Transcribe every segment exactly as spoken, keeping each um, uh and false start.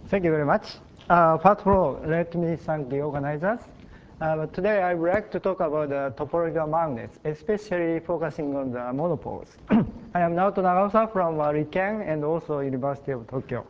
Thank you very much. Uh, first of all, let me thank the organizers. Uh, but today I would like to talk about the topological magnets, especially focusing on the monopoles. I am Naoto Nagaosa from uh, RIKEN and also University of Tokyo.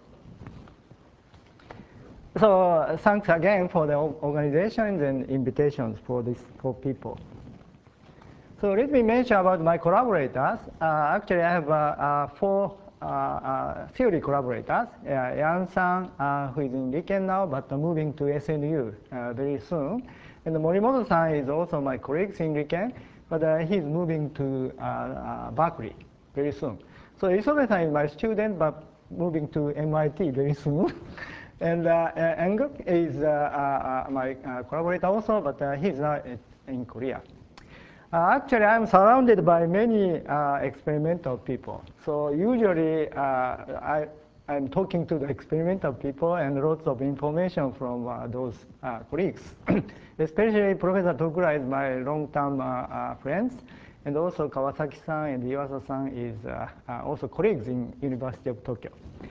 So uh, thanks again for the organizations and invitations for these four people. So let me mention about my collaborators. Uh, actually, I have uh, uh, four uh, uh, theory collaborators. Uh, Yan-san, uh, who is in RIKEN now, but uh, moving to S N U uh, very soon. And Morimoto-san is also my colleague in RIKEN, but uh, he's moving to uh, uh, Berkeley very soon. So Isobe-san is my student, but moving to M I T very soon. And uh, uh, Enguk is uh, uh, my uh, collaborator also, but uh, he's not in Korea. Uh, actually, I'm surrounded by many uh, experimental people. So usually, uh, I, I'm talking to the experimental people and lots of information from uh, those uh, colleagues. Especially Professor Tokura is my long-term uh, uh, friends, and also Kawasaki-san and Iwasa-san is uh, uh, also colleagues in University of Tokyo.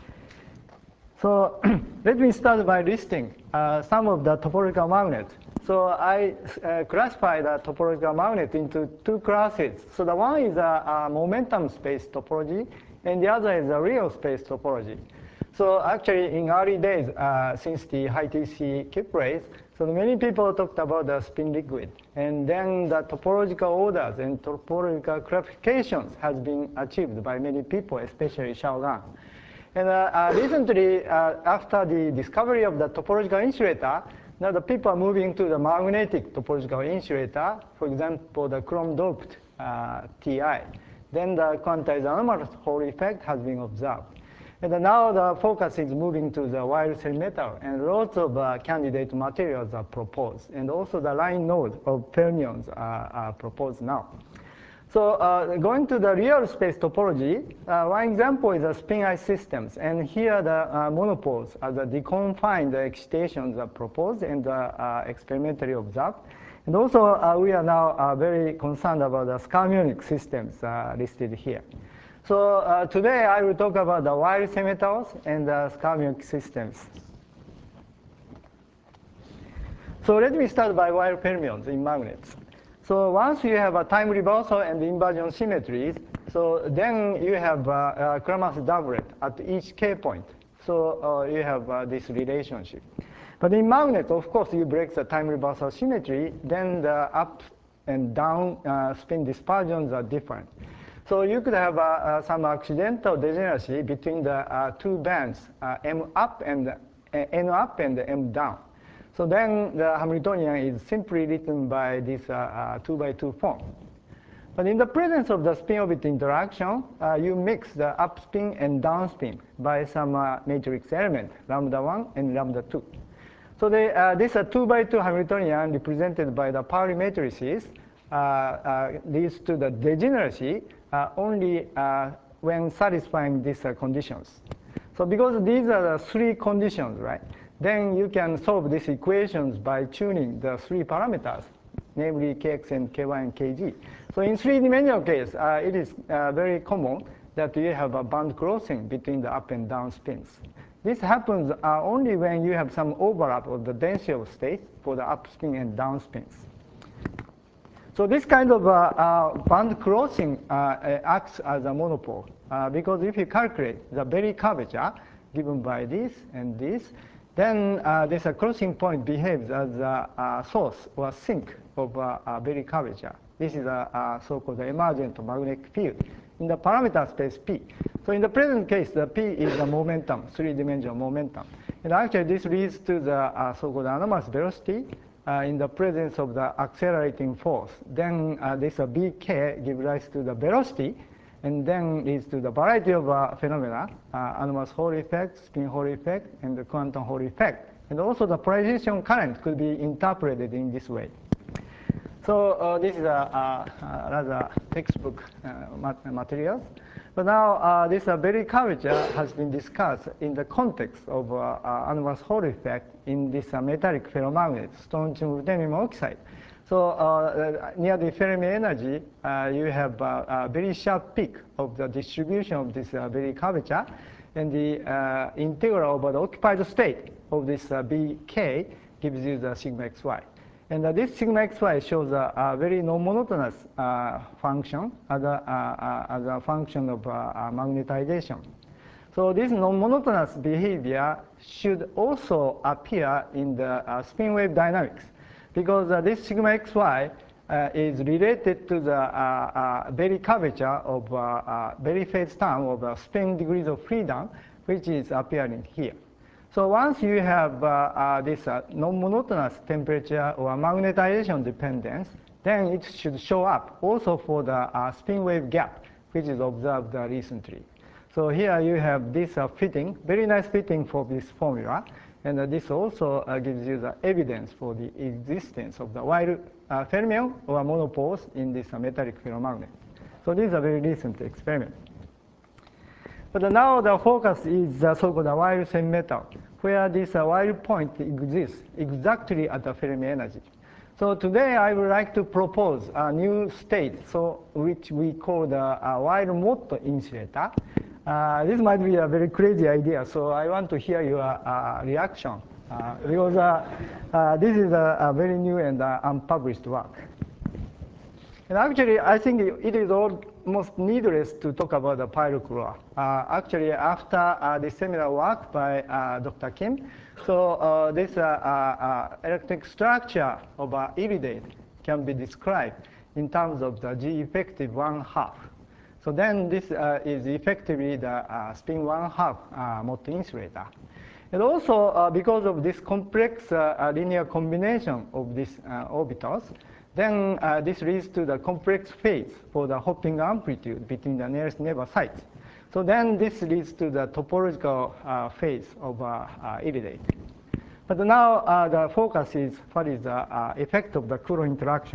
So let me start by listing uh, some of the topological magnets. So I uh, classify the topological magnet into two classes. So the one is a, a momentum space topology, and the other is a real space topology. So actually, in early days, uh, since the high T C Kip race, so many people talked about the spin liquid. And then the topological orders and topological classifications has been achieved by many people, especially Xiaogan. And uh, uh, recently, uh, after the discovery of the topological insulator, now the people are moving to the magnetic topological insulator, for example, the chrome-doped uh, T I. Then the quantized anomalous Hall effect has been observed. And uh, now the focus is moving to the wire cell metal, and lots of uh, candidate materials are proposed. And also the line nodes of fermions are, are proposed now. So uh, going to the real space topology, uh, one example is the spin ice systems. And here the uh, monopoles are the deconfined excitations are proposed and uh, uh, experimentally observed. And also uh, we are now uh, very concerned about the scarmionic systems uh, listed here. So uh, today I will talk about the wire cell metals and the scarmionic systems. So let me start by wire fermions in magnets. So once you have a time reversal and inversion symmetries, so then you have a, a Kramers doublet at each k point. So uh, you have uh, this relationship. But in magnet, of course, you break the time reversal symmetry, then the up and down uh, spin dispersions are different. So you could have uh, uh, some accidental degeneracy between the uh, two bands, uh, M up and uh, N up and M down. So then the Hamiltonian is simply written by this uh, uh, two by two form. But in the presence of the spin-orbit interaction, uh, you mix the upspin and downspin by some uh, matrix element, lambda one and lambda two. So they, uh, this uh, two by two Hamiltonian represented by the Pauli matrices uh, uh, leads to the degeneracy uh, only uh, when satisfying these uh, conditions. So because these are the three conditions, right? Then you can solve these equations by tuning the three parameters, namely kx and ky and kg. So in three-dimensional case, uh, it is uh, very common that you have a band crossing between the up and down spins. This happens uh, only when you have some overlap of the density of states for the up spin and down spins. So this kind of uh, uh, band crossing uh, acts as a monopole, uh, because if you calculate the Berry curvature given by this and this, then uh, this uh, crossing point behaves as a, a source or a sink of uh, a Berry curvature. This is a, a so-called emergent magnetic field in the parameter space P. So in the present case, the P is the momentum, three-dimensional momentum. And actually, this leads to the uh, so-called anomalous velocity uh, in the presence of the accelerating force. Then uh, this uh, B K gives rise to the velocity, and then leads to the variety of uh, phenomena, uh, anomalous Hall effect, spin Hall effect, and the quantum Hall effect. And also the polarization current could be interpreted in this way. So uh, this is a, a, a rather textbook uh, mat materials. But now uh, this uh, Berry curvature has been discussed in the context of uh, uh, anomalous Hall effect in this uh, metallic ferromagnet, strontium ruthenium oxide. So uh, near the Fermi energy, uh, you have uh, a very sharp peak of the distribution of this uh, Berry curvature. and the uh, integral over the occupied state of this uh, B K gives you the sigma xy. And uh, this sigma xy shows a, a very non-monotonous uh, function as a, uh, as a function of uh, uh, magnetization. So this non-monotonous behavior should also appear in the uh, spin wave dynamics, because uh, this sigma xy uh, is related to the uh, uh, Berry curvature of uh, uh, Berry phase term of uh, spin degrees of freedom, which is appearing here. So once you have uh, uh, this uh, non-monotonous temperature or magnetization dependence, then it should show up also for the uh, spin wave gap, which is observed uh, recently. So here you have this uh, fitting, very nice fitting for this formula. And uh, this also uh, gives you the evidence for the existence of the wild uh, fermion or monopoles in this uh, metallic ferromagnet. So these are very recent experiments. But uh, now the focus is the so-called wild semi metal, where this uh, wild point exists exactly at the Fermi energy. So today I would like to propose a new state, so which we call the uh, wild Mott insulator. Uh, this might be a very crazy idea, so I want to hear your uh, reaction, uh, because uh, uh, this is a, a very new and uh, unpublished work. And actually, I think it is almost needless to talk about the pyrochlore. Uh, actually, after uh, this seminal work by uh, Doctor Kim, so uh, this uh, uh, electric structure of uh, iridate can be described in terms of the G effective one half. So then this uh, is effectively the uh, spin one half uh, Mott insulator. And also uh, because of this complex uh, linear combination of these uh, orbitals, then uh, this leads to the complex phase for the hopping amplitude between the nearest neighbor sites. So then this leads to the topological uh, phase of uh, uh, iridate. But now uh, the focus is what is the uh, effect of the Coulomb interaction.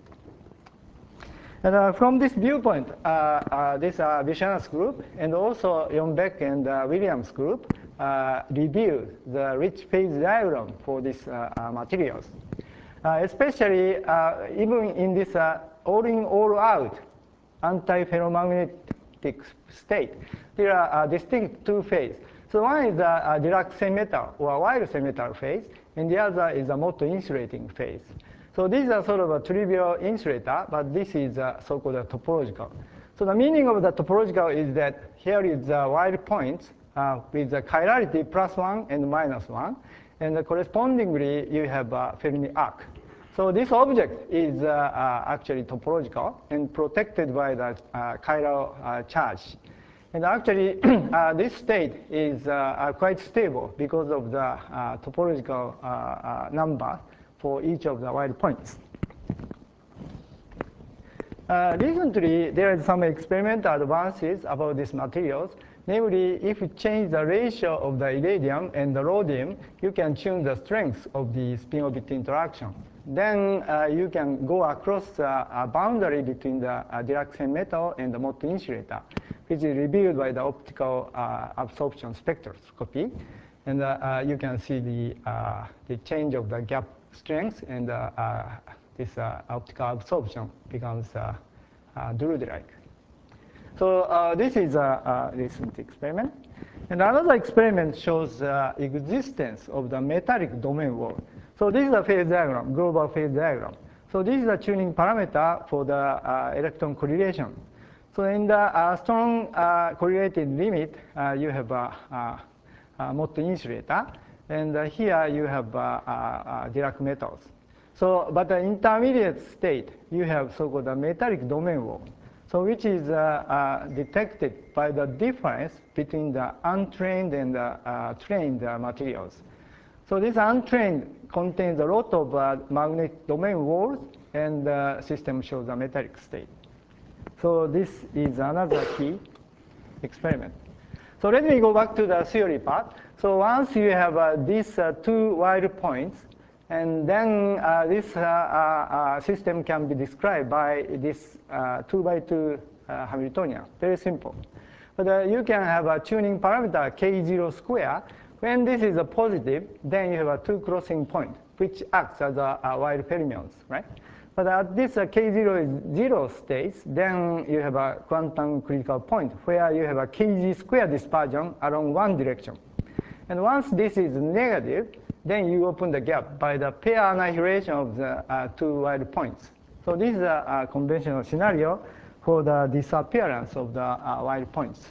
And uh, from this viewpoint, uh, uh, this uh, Bichanas group and also Youngbeck and uh, Williams group uh, reviewed the rich phase diagram for these uh, uh, materials. Uh, especially uh, even in this uh, all-in, all-out anti-ferromagnetic state, there are uh, distinct two phases. So one is the uh, Dirac semi-metal or wild semi-metal phase, and the other is a Mott insulating phase. So these are sort of a trivial insulator, but this is uh, so-called a topological. So the meaning of the topological is that here is the wild points uh, with the chirality plus one and minus one, and uh, correspondingly you have a Fermi arc. So this object is uh, uh, actually topological and protected by the uh, chiral uh, charge. And actually, uh, this state is uh, uh, quite stable because of the uh, topological uh, uh, number for each of the wild points. Uh, recently, there is some experimental advances about these materials. Namely, if you change the ratio of the iridium and the rhodium, you can tune the strength of the spin-orbit interaction. Then uh, you can go across uh, a boundary between the uh, Dirac semi-metal and the Mott insulator, which is revealed by the optical uh, absorption spectroscopy. And uh, uh, you can see the, uh, the change of the gap strength, and uh, uh, this uh, optical absorption becomes uh, uh, Drude-like. So uh, this is a, a recent experiment. And another experiment shows uh, existence of the metallic domain wall. So this is a phase diagram, global phase diagram. So this is a tuning parameter for the uh, electron correlation. So in the uh, strong uh, correlated limit, uh, you have a, a, a Mott insulator. And uh, here you have uh, uh, uh, Dirac metals. So, but the intermediate state, you have so-called a metallic domain wall. So which is uh, uh, detected by the difference between the untrained and uh, uh, trained uh, materials. So this untrained contains a lot of uh, magnetic domain walls, and the system shows a metallic state. So this is another key experiment. So let me go back to the theory part. So once you have uh, these uh, two wild points, and then uh, this uh, uh, uh, system can be described by this uh, two by two uh, Hamiltonian. Very simple. But uh, you can have a tuning parameter k zero square. When this is a positive, then you have a two crossing point, which acts as a, a wild fermions, right? But at this uh, k zero is zero states, then you have a quantum critical point where you have a kg square dispersion along one direction. And once this is negative, then you open the gap by the pair annihilation of the uh, two wild points. So this is a, a conventional scenario for the disappearance of the uh, wild points.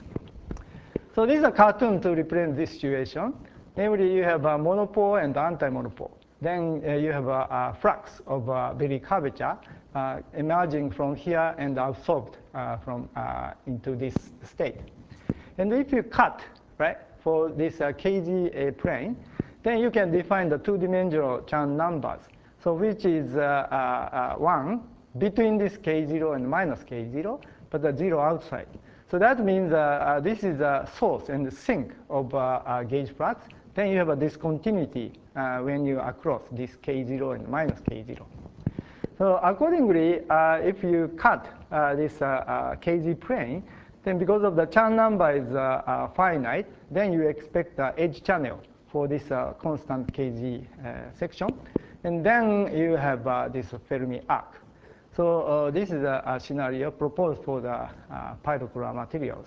So this is a cartoon to represent this situation. Namely, you have a monopole and anti-monopole. Then uh, you have a, a flux of uh, Berry curvature uh, emerging from here and absorbed uh, from uh, into this state. And if you cut, right, for this uh, K G uh, plane, then you can define the two-dimensional Chern numbers. So which is uh, uh, uh, one between this K zero and minus K zero, but the zero outside. So that means uh, uh, this is a source and the sink of uh, uh, gauge flux. Then you have a discontinuity uh, when you across this K zero and minus K zero. So accordingly, uh, if you cut uh, this uh, uh, K Z plane, then because of the Chern number is uh, uh, finite, then you expect the edge channel for this uh, constant K Z uh, section. And then you have uh, this Fermi arc. So uh, this is a, a scenario proposed for the uh, pyrochloride materials.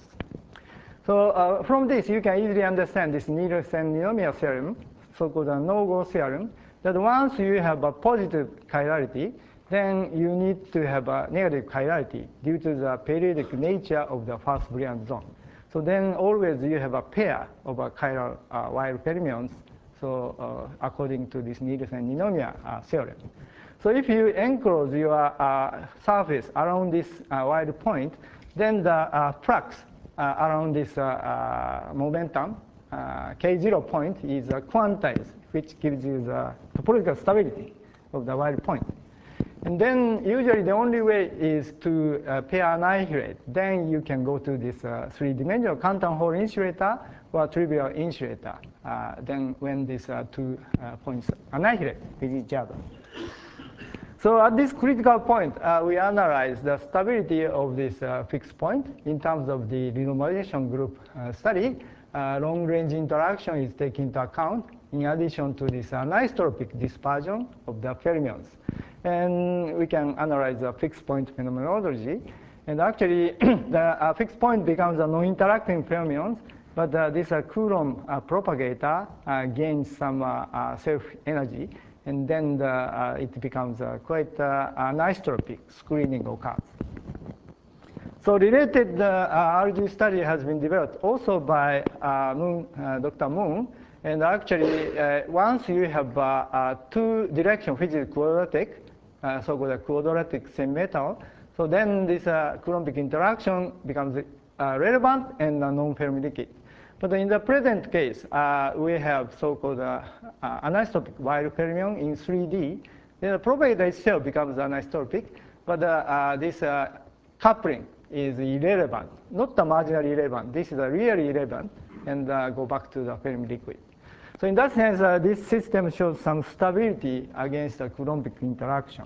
So uh, from this, you can easily understand this Nielsen-Ninomiya theorem, so-called a no-go theorem, that once you have a positive chirality, then you need to have a negative chirality due to the periodic nature of the first Brillouin zone. So then always you have a pair of a chiral uh, wild fermions, so uh, according to this Nielsen-Ninomiya uh, theorem. So if you enclose your uh, surface around this uh, wild point, then the uh, flux uh, around this uh, uh, momentum, uh, K zero point, is uh, quantized, which gives you the topological stability of the wild point. And then usually the only way is to uh, pair annihilate. Then you can go to this uh, three-dimensional quantum Hall insulator or trivial insulator. Uh, then when these uh, two uh, points annihilate with each other. So at this critical point, uh, we analyze the stability of this uh, fixed point in terms of the renormalization group uh, study. Uh, long-range interaction is taken into account in addition to this anisotropic dispersion of the fermions. And we can analyze the fixed point phenomenology. And actually, the uh, fixed point becomes a non-interacting fermions, but uh, this uh, Coulomb uh, propagator uh, gains some uh, uh, self-energy, and then the, uh, it becomes uh, quite uh, anisotropic screening occurs. So related uh, R G study has been developed also by uh, Moon, uh, Doctor Moon. And actually, uh, once you have uh, uh, two direction which is quadratic, uh, so-called quadratic same metal, so then this uh, Coulombic interaction becomes uh, relevant and uh, non-Fermi liquid. But in the present case, uh, we have so-called uh, uh, anisotropic wild fermion in three D. Then the propagator itself becomes anisotropic, but uh, uh, this uh, coupling is irrelevant, not the marginally irrelevant. This is a really irrelevant, and uh, go back to the Fermi liquid. So in that sense, uh, this system shows some stability against the Coulombic interaction.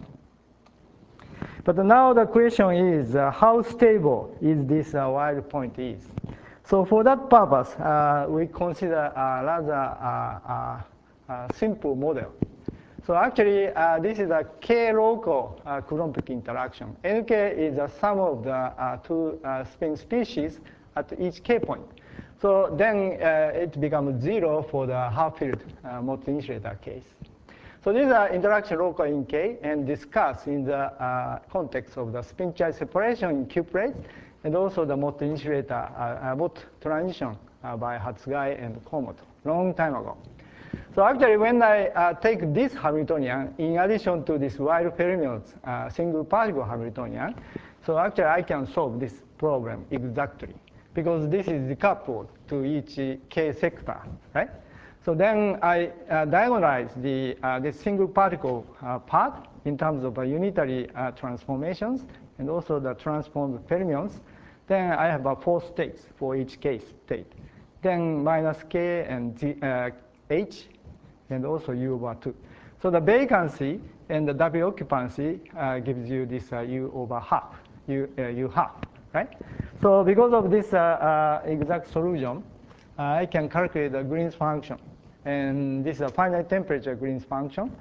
But now the question is, uh, how stable is this uh, wild point is? So for that purpose, uh, we consider a rather uh, uh, uh, simple model. So actually, uh, this is a K-local uh, Coulombic interaction. N K is the sum of the uh, two uh, spin species at each K point. So then uh, it becomes zero for the half-filled uh, Mott insulator case. So these are interaction local in K and discussed in the uh, context of the spin charge separation in Q plates and also the Mott insulator, uh, uh, Mott transition uh, by Hatsugai and Komoto, long time ago. So actually, when I uh, take this Hamiltonian, in addition to this wild fermions uh, single particle Hamiltonian, so actually I can solve this problem exactly because this is decoupled to each K sector, right? So then I uh, diagonalize the uh, this single particle uh, part in terms of uh, unitary uh, transformations and also the transformed fermions. Then I have uh, four states for each K state. Then minus K and G, uh, H, and also U over two. So the vacancy and the W occupancy uh, gives you this uh, U over half, U, uh, U half, right? So because of this uh, uh, exact solution, uh, I can calculate the Green's function. And this is a finite temperature Green's function.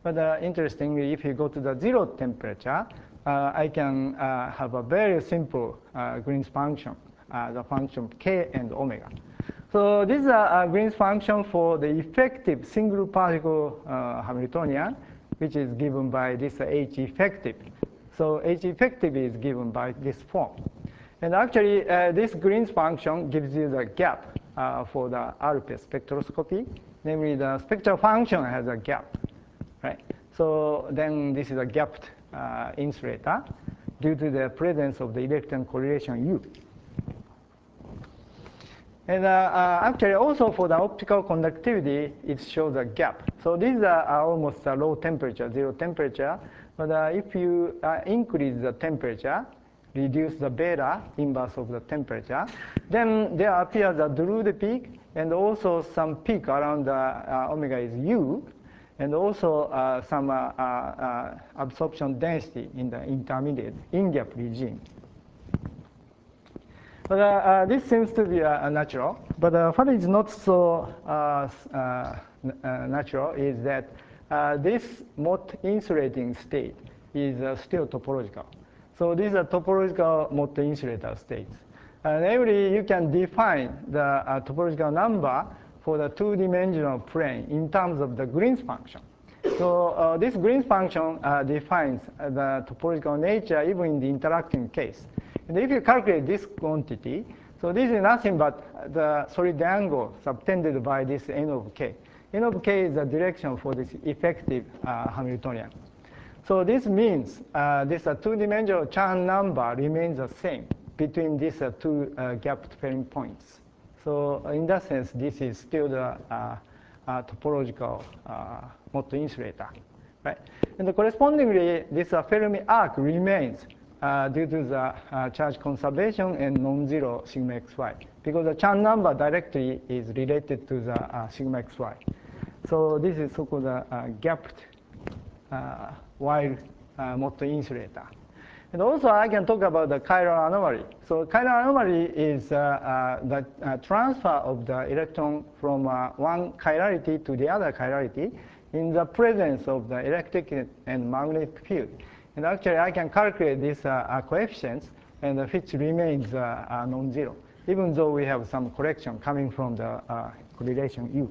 But uh, interestingly, if you go to the zero temperature, uh, I can uh, have a very simple uh, Green's function, uh, the function k and omega. So this is a, a Green's function for the effective single particle uh, Hamiltonian, which is given by this H effective. So H effective is given by this form. And actually, uh, this Green's function gives you the gap uh, for the Alpes spectroscopy. Namely, the spectral function has a gap, right? So then this is a gapped uh, insulator due to the presence of the electron correlation U. And uh, uh, actually, also for the optical conductivity, it shows a gap. So these are, are almost a low temperature, zero temperature. But uh, if you uh, increase the temperature, reduce the beta inverse of the temperature, then there appears a Drude peak, and also some peak around the uh, omega is U, and also uh, some uh, uh, uh, absorption density in the intermediate in-gap regime. But uh, uh, this seems to be uh, natural. But uh, what is not so uh, uh, uh, natural is that uh, this Mott insulating state is uh, still topological. So these are topological Mott insulator states. Uh, namely, you can define the uh, topological number for the two-dimensional plane in terms of the Green's function. So uh, this Green's function uh, defines uh, the topological nature even in the interacting case. And if you calculate this quantity, so this is nothing but the solid angle subtended by this n of k. N of k is the direction for this effective uh, Hamiltonian. So this means uh, this uh, two-dimensional Chern number remains the same between these uh, two uh, gapped pairing points. So uh, in that sense, this is still the uh, uh, topological uh, Mott insulator, right? And correspondingly, this uh, Fermi arc remains uh, due to the uh, charge conservation and non-zero sigma xy, because the Chern number directly is related to the uh, sigma xy. So this is so-called uh, uh, gapped uh, wild uh, Mott insulator. And also, I can talk about the chiral anomaly. So chiral anomaly is uh, uh, the uh, transfer of the electron from uh, one chirality to the other chirality in the presence of the electric and magnetic field. And actually, I can calculate these uh, uh, coefficients, and the which remains uh, uh, non-zero, even though we have some correction coming from the uh, correlation U.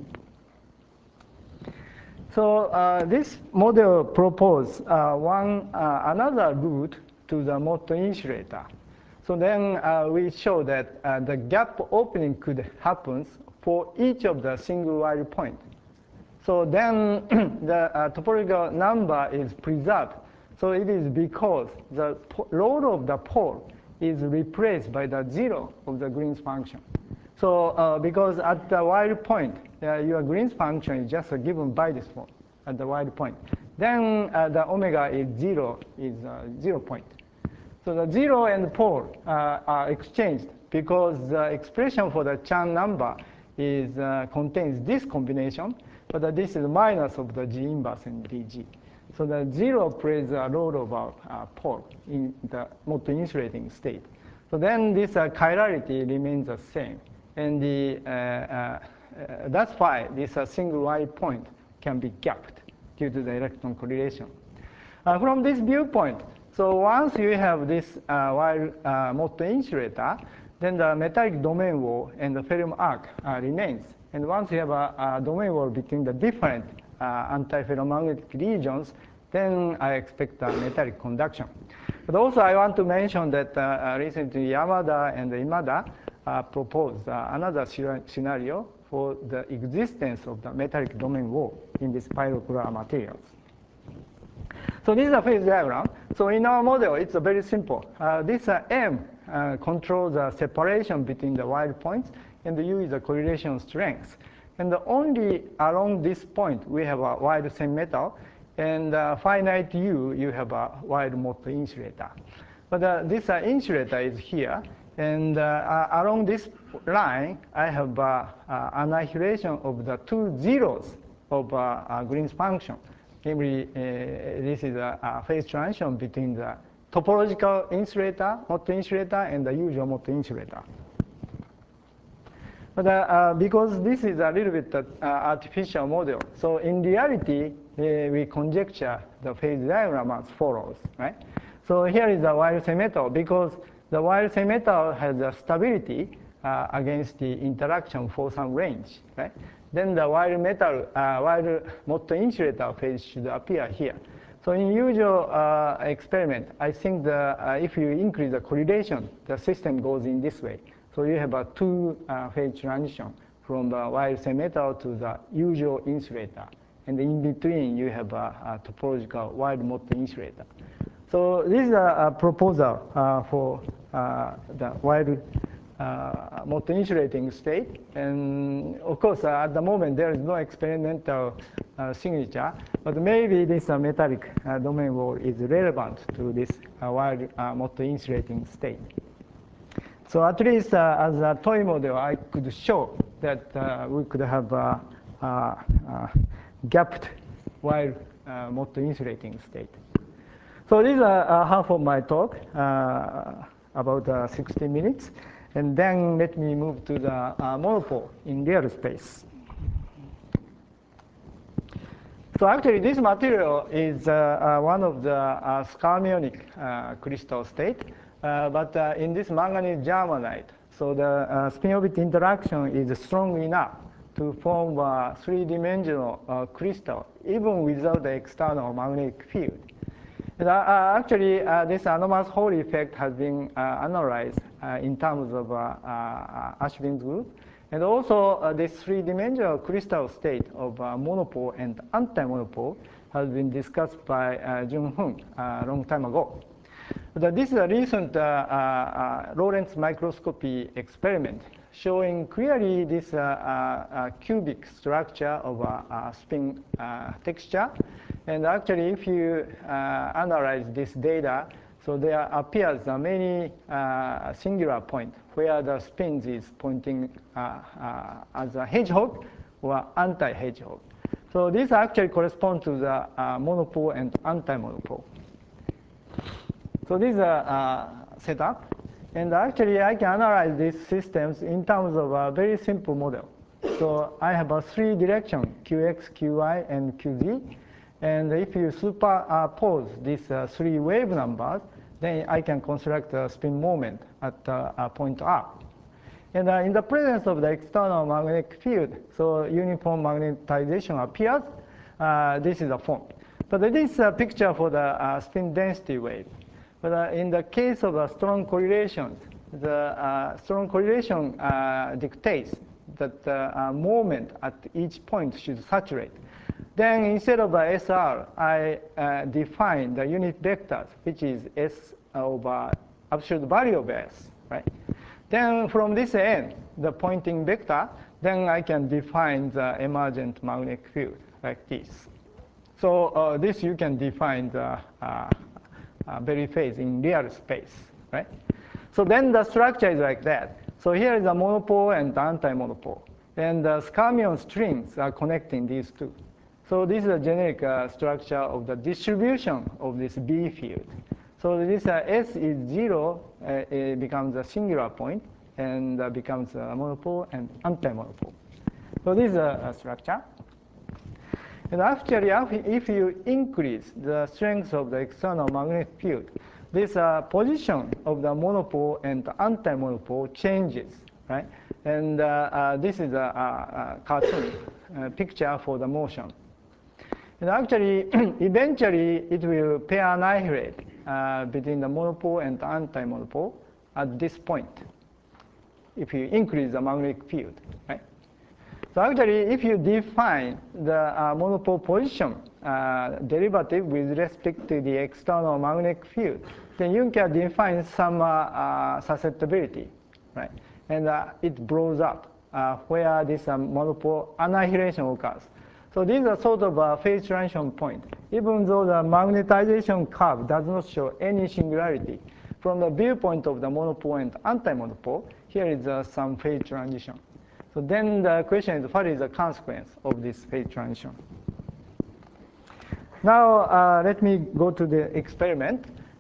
So uh, this model proposes uh, one uh, another route to the Mott insulator. So then uh, we show that uh, the gap opening could happen for each of the single wire point. So then the uh, topological number is preserved. So it is because the load of the pole is replaced by the zero of the Green's function. So uh, because at the wire point, uh, your Green's function is just uh, given by this form at the wire point. Then uh, the omega is zero, is uh, zero point. So the zero and pole uh, are exchanged because the expression for the Chern number is uh, contains this combination, but uh, this is minus of the G inverse and dg. So the zero plays a role of a uh, pole in the Mott insulating state. So then this uh, chirality remains the same. And the, uh, uh, uh, that's why this uh, single wire point can be gapped due to the electron correlation. Uh, from this viewpoint, so once you have this uh, wire uh, Mott insulator, then the metallic domain wall and the Fermi arc uh, remains. And once you have a, a domain wall between the different uh, anti-ferromagnetic regions, then I expect uh, metallic conduction. But also I want to mention that uh, recently Yamada and Imada uh, proposed uh, another scenario for the existence of the metallic domain wall in these pyrochloride materials. So this is a phase diagram. So in our model, it's uh, very simple. Uh, this uh, M uh, controls the separation between the wire points, and the U is the correlation strength. And the only along this point, we have a wide same metal, and uh, finite U, you have a wide Mott insulator. But uh, this uh, insulator is here, and uh, uh, along this line, I have uh, uh, annihilation of the two zeros of uh, uh, Green's function. Namely, uh, this is a, a phase transition between the topological insulator, Mott insulator, and the usual Mott insulator. But uh, uh, because this is a little bit uh, artificial model, so in reality, uh, we conjecture the phase diagram as follows, right? So here is the Weyl-Sey metal, because the Weyl-Sey metal has a stability uh, against the interaction for some range, right? Then the Weyl metal, uh, Weyl Motto insulator phase should appear here. So in usual uh, experiment, I think the, uh, if you increase the correlation, the system goes in this way. So you have a two uh, phase transition from the Weyl-Sey metal to the usual insulator. And in between, you have a, a topological Weyl Motto insulator. So this is a, a proposal uh, for uh, the Weyl uh, Motto insulating state. And of course, uh, at the moment, there is no experimental uh, signature, but maybe this uh, metallic uh, domain wall is relevant to this uh, Weyl uh, Motto insulating state. So at least uh, as a toy model, I could show that uh, we could have a, a, a gapped Weyl uh, Motto insulating state. So this is uh, half of my talk, uh, about uh, sixty minutes. And then let me move to the uh, monopole in real space. So actually, this material is uh, uh, one of the uh, skarmionic uh, crystal state. Uh, but uh, in this manganese germanite, so the uh, spin-orbit interaction is strong enough to form a three-dimensional uh, crystal, even without the external magnetic field. And, uh, actually, uh, this anomalous Hall effect has been uh, analyzed uh, in terms of uh, uh, Ashbin's group. And also, uh, this three-dimensional crystal state of uh, monopole and anti-monopole has been discussed by uh, Jun Hung a long time ago. But this is a recent uh, uh, Lorentz microscopy experiment showing clearly this uh, uh, cubic structure of a, a spin uh, texture. And actually, if you uh, analyze this data, so there appears uh, many uh, singular points where the spins is pointing uh, uh, as a hedgehog or anti-hedgehog. So this actually corresponds to the uh, monopole and anti-monopole. So this is a uh, setup. And actually, I can analyze these systems in terms of a very simple model. So I have a three direction, Q X, Q Y, and Q Z. And if you superimpose these uh, three wave numbers, then I can construct a spin moment at uh, a point R. And uh, in the presence of the external magnetic field, so uniform magnetization appears. Uh, this is a form. But this is a picture for the uh, spin density wave. But uh, in the case of uh, strong correlations, the uh, strong correlation uh, dictates that the uh, moment at each point should saturate. Then instead of the S R, I uh, define the unit vectors, which is S over absolute value of S, right? Then from this end, the Poynting vector, then I can define the emergent magnetic field like this. So uh, this you can define the uh, uh, Berry phase in real space, right? So then the structure is like that. So here is a monopole and anti-monopole. And the skarmion strings are connecting these two. So this is a generic uh, structure of the distribution of this B field. So this uh, S is zero, uh, it becomes a singular point, and uh, becomes a monopole and anti-monopole. So this is a, a structure. And actually, if you increase the strength of the external magnetic field, this uh, position of the monopole and anti-monopole changes, right? And uh, uh, this is a, a, a cartoon uh, picture for the motion. And actually, eventually, it will pair annihilate uh, between the monopole and anti-monopole at this point, if you increase the magnetic field, right? So actually, if you define the uh, monopole position uh, derivative with respect to the external magnetic field, then you can define some uh, uh, susceptibility, right? And uh, it blows up uh, where this uh, monopole annihilation occurs. So these are sort of a phase transition point. Even though the magnetization curve does not show any singularity, from the viewpoint of the monopole and anti-monopole, here is uh, some phase transition. So then the question is, what is the consequence of this phase transition? Now, uh, let me go to the experiment.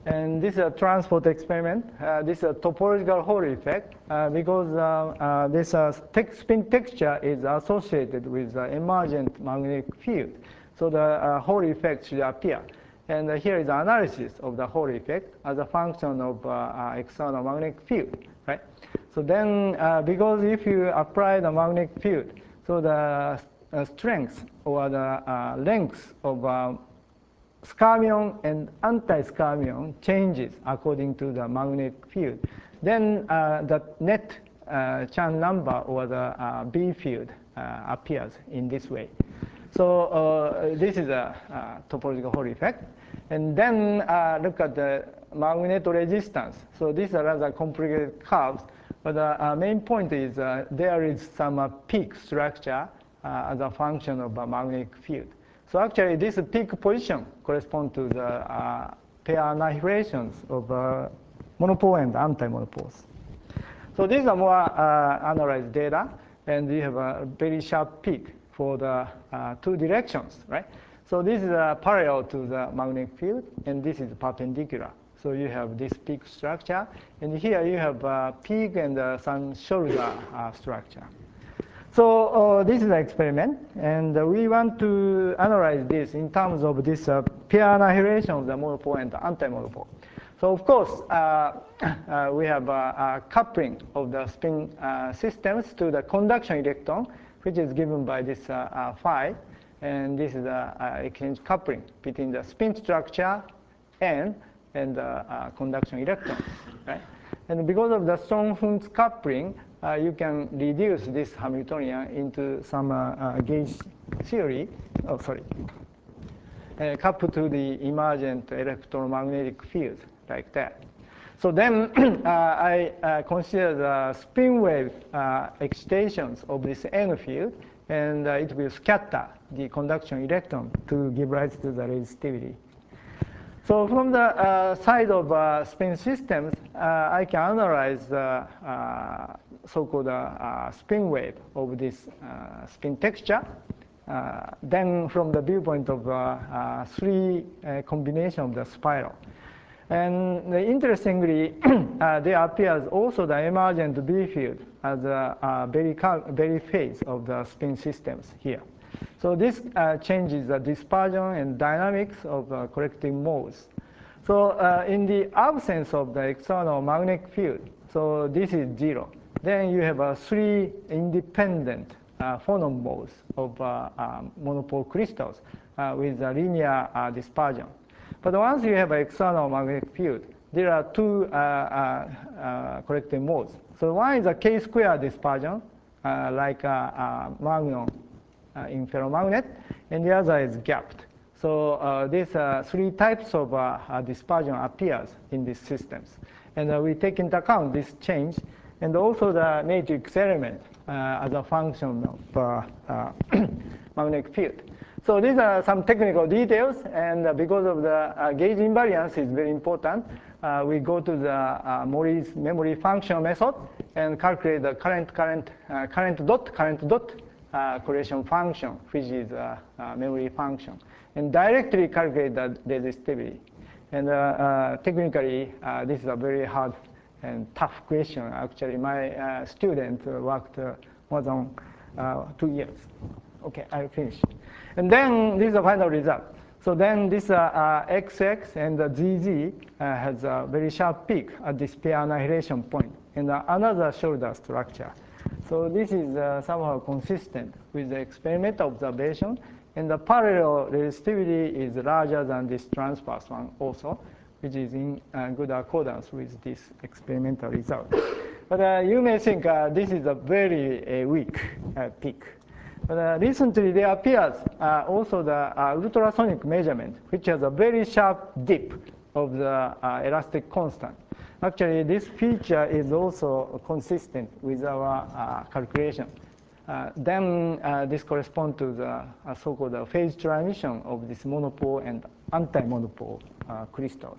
And this is a transport experiment. Uh, this is a topological Hall effect uh, because uh, uh, this uh, spin texture is associated with the emergent magnetic field. So the uh, Hall effect should appear. And uh, here is the analysis of the Hall effect as a function of uh, uh, external magnetic field, right? So then, uh, because if you apply the magnetic field, so the uh, strength or the uh, length of uh, skyrmion and anti-skyrmion changes according to the magnetic field, then uh, the net uh, Chern number or the uh, B field uh, appears in this way. So uh, this is a uh, topological Hall effect. And then uh, look at the magnet resistance. So these are rather complicated curves, but the uh, main point is uh, there is some uh, peak structure uh, as a function of a magnetic field. So actually, this peak position corresponds to the uh, pair annihilations of uh, monopole and anti-monopoles. So these are more uh, analyzed data, and you have a very sharp peak for the uh, two directions, right? So this is uh, parallel to the magnetic field, and this is perpendicular. So you have this peak structure, and here you have uh, peak and uh, some shoulder uh, structure. So uh, this is an experiment, and uh, we want to analyze this in terms of this uh, pair annihilation of the monopole and the anti-monopole. So of course, uh, uh, we have a, a coupling of the spin uh, systems to the conduction electron, which is given by this uh, uh, phi, and this is a, a exchange coupling between the spin structure and and the uh, conduction electrons, right? And because of the Strom-Hund's coupling, uh, you can reduce this Hamiltonian into some uh, uh, gauge theory. Oh, sorry. Uh, coupled to the emergent electromagnetic field, like that. So then uh, I uh, consider the spin wave uh, excitations of this N field, and uh, it will scatter the conduction electron to give rise to the resistivity. So from the uh, side of uh, spin systems, uh, I can analyze the uh, so-called uh, spin wave of this uh, spin texture. Uh, then from the viewpoint of uh, uh, three uh, combination of the spiral. And interestingly, uh, there appears also the emergent B field as a, a very, very phase of the spin systems here. So this uh, changes the dispersion and dynamics of uh, collective modes. So uh, in the absence of the external magnetic field, so this is zero. Then you have uh, three independent uh, phonon modes of uh, um, monopole crystals uh, with a linear uh, dispersion. But once you have an external magnetic field, there are two uh, uh, uh, collective modes. So one is a K-square dispersion, uh, like a, a magnon uh, in ferromagnet, and the other is gapped. So uh, these uh, three types of uh, uh, dispersion appears in these systems. And uh, we take into account this change, and also the matrix element uh, as a function of uh, uh, magnetic field. So these are some technical details, and uh, because of the uh, gauge invariance is very important, uh, we go to the uh, Mori's memory function method and calculate the current current uh, current dot current dot uh, correlation function, which is a uh, uh, memory function, and directly calculate the resistivity. And uh, uh, technically, uh, this is a very hard and tough question. Actually, my uh, student worked uh, more than uh, two years. Okay, I'll finish. And then this is the final result. So then this uh, uh, X X and the Z Z uh, has a very sharp peak at this pair annihilation point, and uh, another shoulder structure. So this is uh, somehow consistent with the experimental observation, and the parallel resistivity is larger than this transverse one also, which is in uh, good accordance with this experimental result. But uh, you may think uh, this is a very uh, weak uh, peak. But uh, recently there appears uh, also the uh, ultrasonic measurement, which has a very sharp dip of the uh, elastic constant. Actually, this feature is also consistent with our uh, calculation. Uh, then uh, this corresponds to the uh, so-called uh, phase transition of this monopole and anti-monopole uh, crystals.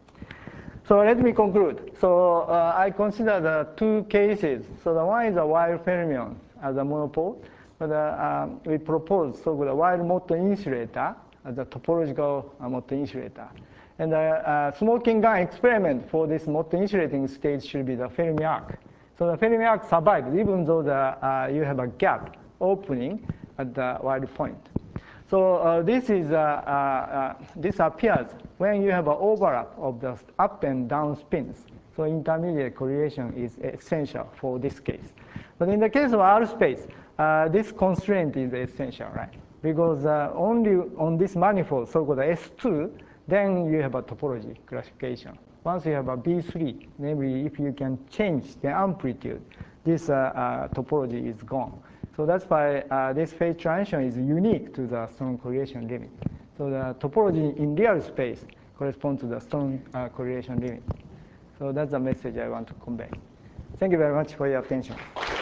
So let me conclude. So uh, I consider the two cases. So the one is a wire fermion as a monopole. But uh, um, we propose so-called wire Motto insulator as a topological uh, Motto insulator. And the uh, smoking gun experiment for this multi-insulating state should be the Fermi arc. So the Fermi arc survives even though the, uh, you have a gap opening at the wild point. So uh, this is uh, uh, uh, this appears when you have an overlap of the up and down spins. So intermediate correlation is essential for this case. But in the case of R space, uh, this constraint is essential, right? Because uh, only on this manifold, so-called S two, then you have a topology classification. Once you have a B three, namely if you can change the amplitude, this uh, uh, topology is gone. So that's why uh, this phase transition is unique to the strong correlation limit. So the topology in real space corresponds to the strong uh, correlation limit. So that's the message I want to convey. Thank you very much for your attention.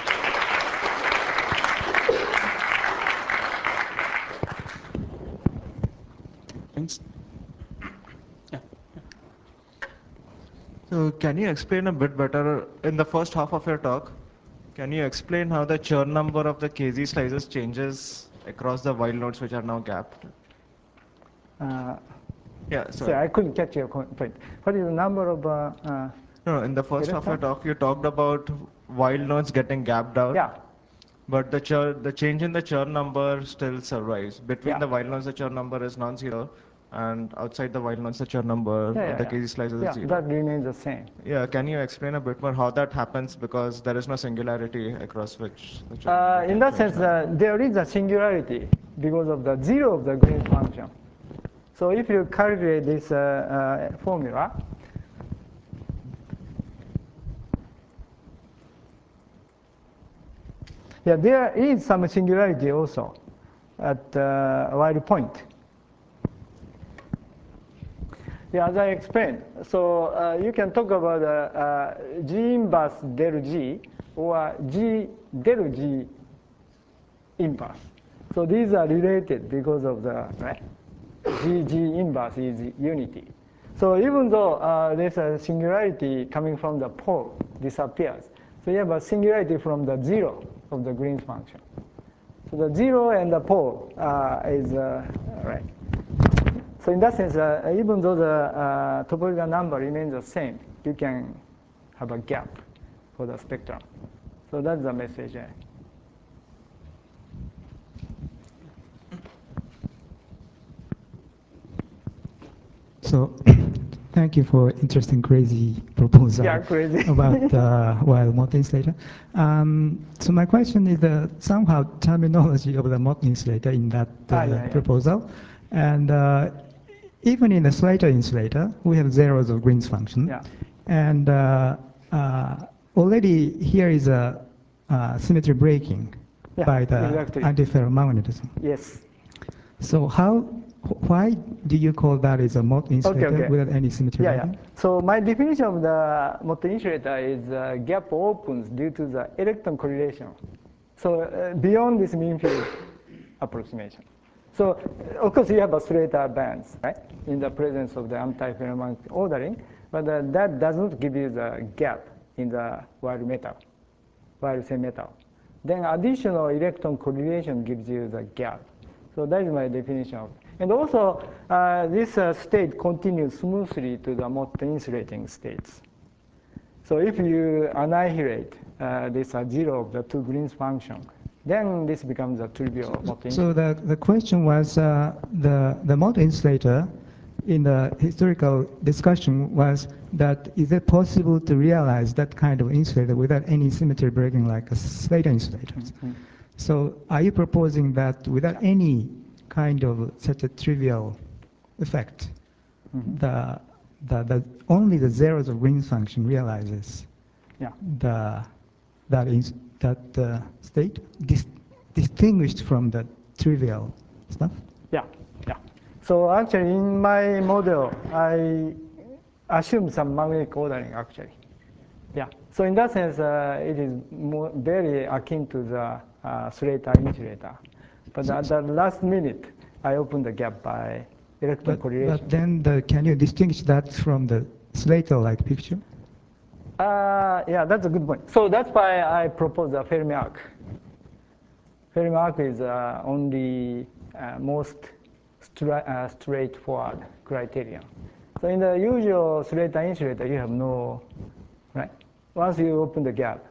Thanks. Yeah. So can you explain a bit better in the first half of your talk? Can you explain how the churn number of the K Z slices changes across the wild nodes which are now gapped? Uh, Yeah, sorry. sorry, I couldn't catch your point. What is the number of? Uh, uh, no, in the first half of your electrons? talk, you talked about wild nodes getting gapped out. Yeah. But the churn, the change in the churn number still survives. Between Yeah. the wild nodes, the churn number is non-zero, and outside the wild nodes, the churn number Yeah, of yeah, the yeah. K Z slices yeah, is zero. that remains the same. Yeah, can you explain a bit more how that happens, because there is no singularity across which the churn Uh, number in can that change sense, now. uh, there is a singularity because of the zero of the Green function. So if you calculate this uh, uh, formula, yeah, there is some singularity also at uh, wild point. Yeah, as I explained, so uh, you can talk about uh, uh, G inverse del G or G del G inverse. So these are related because of the right? G G inverse is unity. So even though uh, there's a singularity coming from the pole disappears, so you have a singularity from the zero of the Green's function. So the zero and the pole uh, is uh, right. So in that sense, uh, even though the uh, topological number remains the same, you can have a gap for the spectrum. So that's the message. So thank you for interesting, crazy proposal Yeah, crazy. about uh, wild multi-insulator. Um, so my question is the somehow terminology of the multi-insulator in that uh, ah, yeah, yeah. proposal. And uh, even in the Slater insulator, we have zeros of Green's function. Yeah. And uh, uh, already here is a uh, symmetry breaking Yeah, by the exactly. antiferromagnetism. Yes. So how, why do you call that as a multi-insulator Okay, okay. without any symmetry Yeah, breaking? yeah. So my definition of the multi-insulator is uh, gap opens due to the electron correlation. So uh, beyond this mean field approximation. So uh, of course you have a Slater bands, right, in the presence of the anti-ferromagnetic ordering, but uh, that does not give you the gap in the wild metal, wild same metal. Then additional electron correlation gives you the gap. So that is my definition of. And also, uh, this uh, state continues smoothly to the multi-insulating states. So if you annihilate uh, this uh, zero of the two Green's function, then this becomes a trivial multi-insulator. So the, the question was uh, the, the multi-insulator in the historical discussion was that is it possible to realize that kind of insulator without any symmetry breaking like a Slater insulators? Mm-hmm. So are you proposing that without any kind of such a trivial effect, Mm-hmm. the, the, the, only the zeros of Green's function realizes Yeah. the, that, is, that uh, state dis distinguished from the trivial stuff? Yeah, yeah. So actually, in my model, I assume some magnetic ordering actually. Yeah. So in that sense, uh, it is more, very akin to the uh, Slater insulator. But So, at the last minute, I opened the gap by electron but, correlation. but then the, can you distinguish that from the Slater-like picture? Uh, yeah, that's a good point. So that's why I propose the Fermi arc. Fermi arc is uh, only uh, most stra uh, straightforward criterion. So in the usual Slater insulator, you have no, right? Once you open the gap.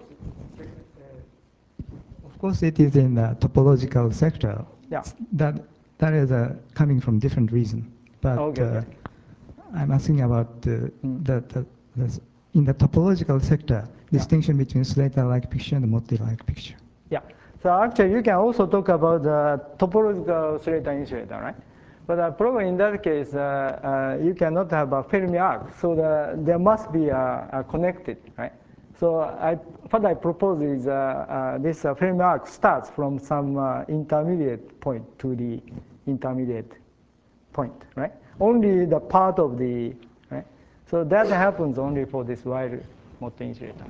Of course, it is in the topological sector. Yeah. That that is uh, coming from different reason. But Okay, uh, okay. I'm asking about the, Mm. the, the, the in the topological sector Yeah. distinction between Slater-like picture and Motti-like picture. Yeah. So actually, you can also talk about the topological Slater insulator, right? But the problem in that case, uh, uh, you cannot have a Fermi arc, so the, there must be a, a connected, right? So I, what I propose is uh, uh, this uh, Fermi arc starts from some uh, intermediate point to the intermediate point, right? Only the part of the, right? So that happens only for this wire Motti insulator.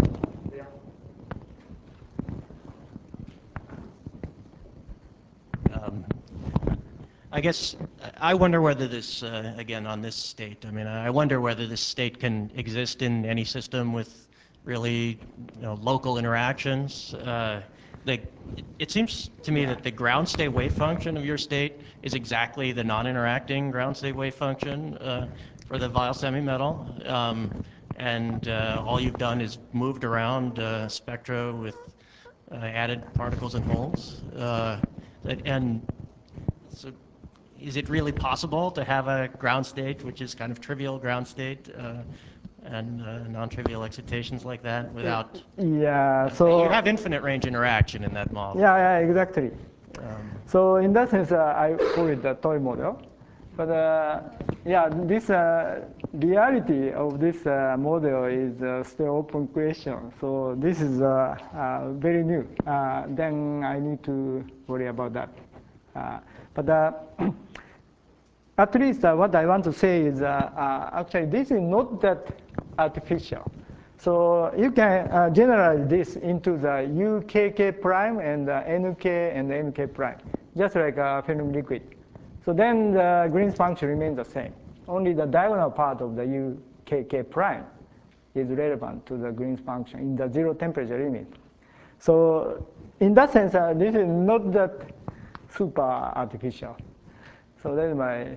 Um, I guess I wonder whether this, uh, again, on this state, I mean, I wonder whether this state can exist in any system with really, you know, local interactions. Uh, the, it, it seems to me that the ground state wave function of your state is exactly the non-interacting ground state wave function uh, for the Weyl semi-metal. Um, and uh, all you've done is moved around uh, spectra with uh, added particles and holes. Uh, and so is it really possible to have a ground state, which is kind of trivial ground state, uh, and uh, non-trivial excitations like that without... Yeah, so... You have infinite range interaction in that model. Yeah, yeah, exactly. Um, So in that sense, uh, I call it the toy model. But uh, yeah, this uh, reality of this uh, model is uh, still open question. So this is uh, uh, very new. Uh, then I need to worry about that. Uh, but uh, at least uh, what I want to say is uh, uh, actually this is not that artificial. So you can uh, generalize this into the U K K prime and the N K and the M K prime, just like a film liquid. So then the Green's function remains the same. Only the diagonal part of the U K K prime is relevant to the Green's function in the zero temperature limit. So in that sense, uh, this is not that super artificial. So that's my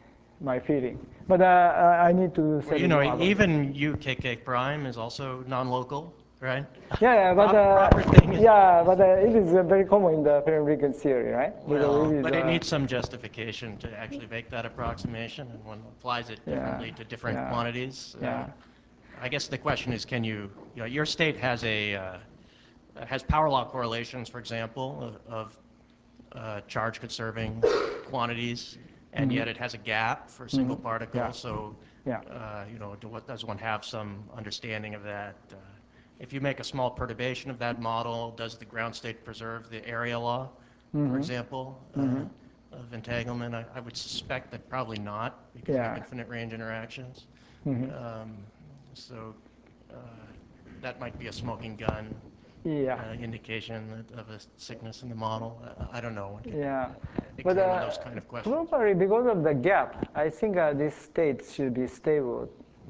my feeling. But uh, I need to say well, you more know, about even U K K prime is also non-local, right? Yeah, yeah, but uh, Proper thing is, yeah, but uh, it is uh, very common in the film frequency theory, right? well, Because but it uh, needs some justification to actually make that approximation, and one applies it differently Yeah, to different yeah, quantities. Uh, yeah. I guess the question is, can you, you know, your state has a uh, has power law correlations, for example, of, of uh, charge conserving quantities, and Mm-hmm. yet it has a gap for single Mhm. particle. Yeah. So, Yeah. uh, you know, do, what, does one have some understanding of that? Uh, if you make a small perturbation of that model, does the ground state preserve the area law, Mhm. for example, uh, Mhm. of entanglement? I, I would suspect that probably not, because you have Yeah. infinite range interactions. Mhm. Um, so uh, that might be a smoking gun Yeah. uh, indication of a sickness in the model. I, I don't know. One can Yeah. But examine uh, those kind of questions. probably because of the gap, I think uh, this state should be stable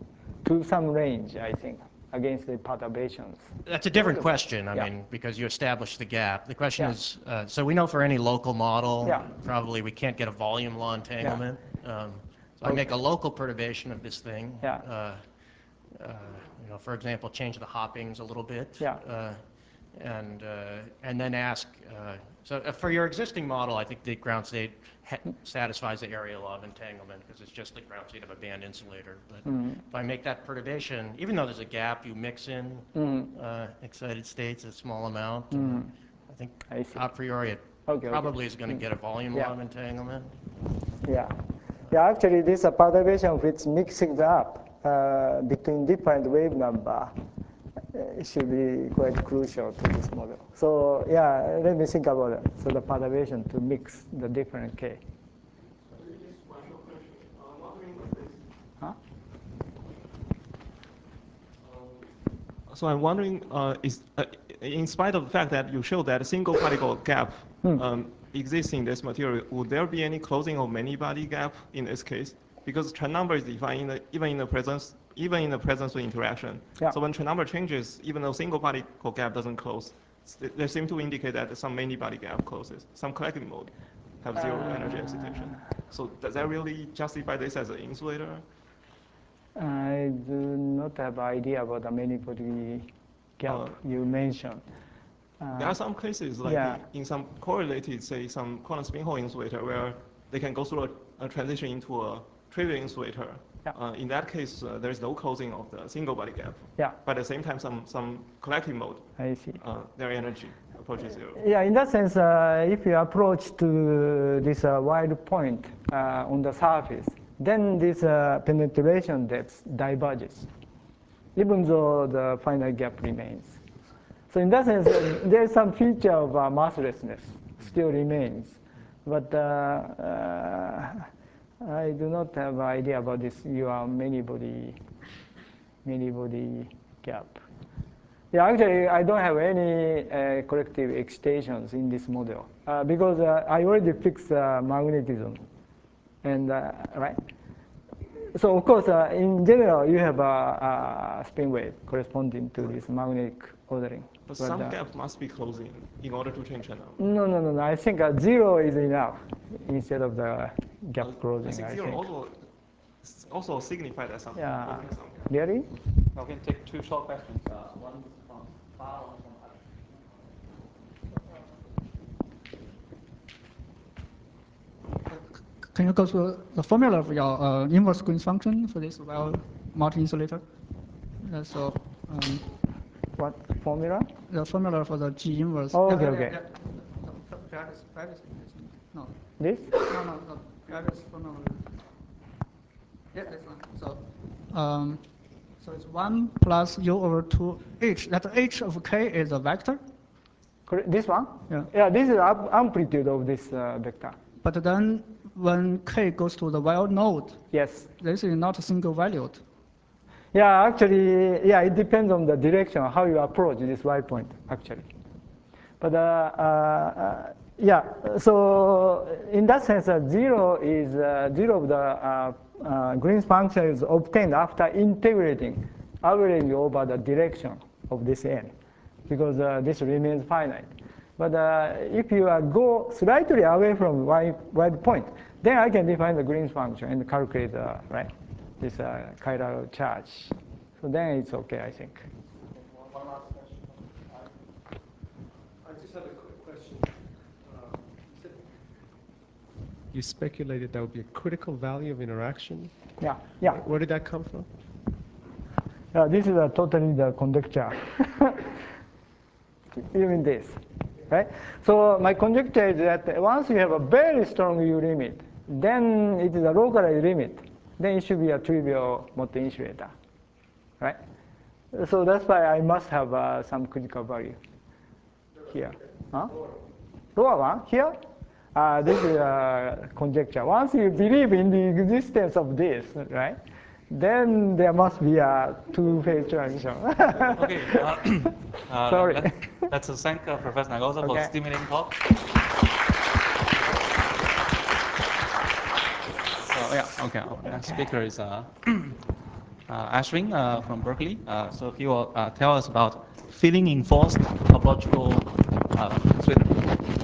to some range, I think, against the perturbations. That's a different question, I Yeah. mean, because you establish the gap. The question Yeah. is, uh, so we know for any local model, Yeah. probably we can't get a volume law entanglement. Um, so I make a Okay. local perturbation of this thing. Yeah. Uh, uh, you know, for example, change the hoppings a little bit. Yeah. Uh, and, uh, and then ask, uh, so uh, for your existing model, I think the ground state ha satisfies the area law of entanglement because it's just the ground state of a band insulator. But Mhm. if I make that perturbation, even though there's a gap, you mix in Mhm. uh, excited states a small amount. Mhm. Uh, I think I see. a priori it Okay, okay. probably is going to Mm. get a volume Yeah. law of entanglement. Yeah. Yeah, actually, this uh, perturbation which mixing up uh, between different wave number uh, should be quite crucial to this model. So yeah, let me think about it. So the perturbation to mix the different K. Just one more question. I'm wondering about this. Huh? So I'm wondering, uh, is, uh, in spite of the fact that you show that a single particle gap Hmm. um, exists in this material, would there be any closing of many body gap in this case? Because Chen number is defined in the, even in the presence, even in the presence of interaction. Yeah. So when Chen number changes, even though single particle gap doesn't close, they seem to indicate that some many body gap closes, some collective mode. have zero energy excitation. So does that really justify this as an insulator? I do not have idea about the many-body gap Uh, you mentioned. Uh, There are some cases, like yeah. in, in some correlated, say, some quantum spin hole insulator, where they can go through a, a transition into a trivial insulator. Yeah. Uh, in that case, uh, there is no closing of the single body gap. Yeah. But at the same time, some, some collective mode, I see. uh, their energy approaches zero. Yeah, in that sense, uh, if you approach to this uh, wide point uh, on the surface, then this uh, penetration depth diverges, even though the final gap remains. So in that sense, uh, there's some feature of uh, masslessness still remains. But uh, uh, I do not have idea about this your many body, many body gap. Yeah, actually, I don't have any uh, corrective excitations in this model uh, because uh, I already fixed uh, magnetism, and uh, right. So of course, uh, in general, you have a, a spin wave corresponding to this magnetic ordering. But, But, some uh, gap must be closing in order to change channel. No, no, no, no. I think uh, zero is enough instead of the gap Uh, closing. I think I zero think. also also signified as some. Yeah. closing some gap. Really? We can take two short questions. Uh, one from Far, one from Alex. Can you go through the formula of your uh, inverse Green's function for this well multi-insulator? Uh, so um, What formula? the formula for the G inverse. Oh, okay, Yeah, okay. yeah, yeah. The Paris, Paris, no, This? no, no, the Paris formula. Yeah, this one. So, um, so it's one plus U over two H. That H of K is a vector. Correct. This one? Yeah. Yeah. This is am- amplitude of this uh, vector. But then when K goes to the wild node, Yes. this is not single valued. Yeah, actually, yeah, it depends on the direction, how you approach this y point, actually. But uh, uh, uh, yeah, so in that sense, uh, zero is uh, zero of the uh, uh, Green's function is obtained after integrating, averaging over the direction of this n, because uh, this remains finite. But uh, if you uh, go slightly away from y, y point, then I can define the Green's function and calculate uh, right this uh, chiral charge. So then it's okay, I think. One last question. I just had a quick question. Um, you said you speculated that would be a critical value of interaction. Yeah, yeah. Where, where did that come from? Uh, this is a totally the conjecture. Even this, right? So my conjecture is that once you have a very strong U limit, then it is a localized limit. Then it should be a trivial multi-insulator, right? So that's why I must have uh, some critical value here. Huh? Lower one here? Uh, this is a conjecture. Once you believe in the existence of this, right? Then there must be a two-phase transition. Okay. Uh, uh, Sorry. Let, let's thank uh, Professor Nagosa for Okay. the stimulating talk. So yeah, okay. Our next speaker is uh, uh, Ashwin uh, from Berkeley. Uh, so he will uh, tell us about feeling enforced topological uh, insulator.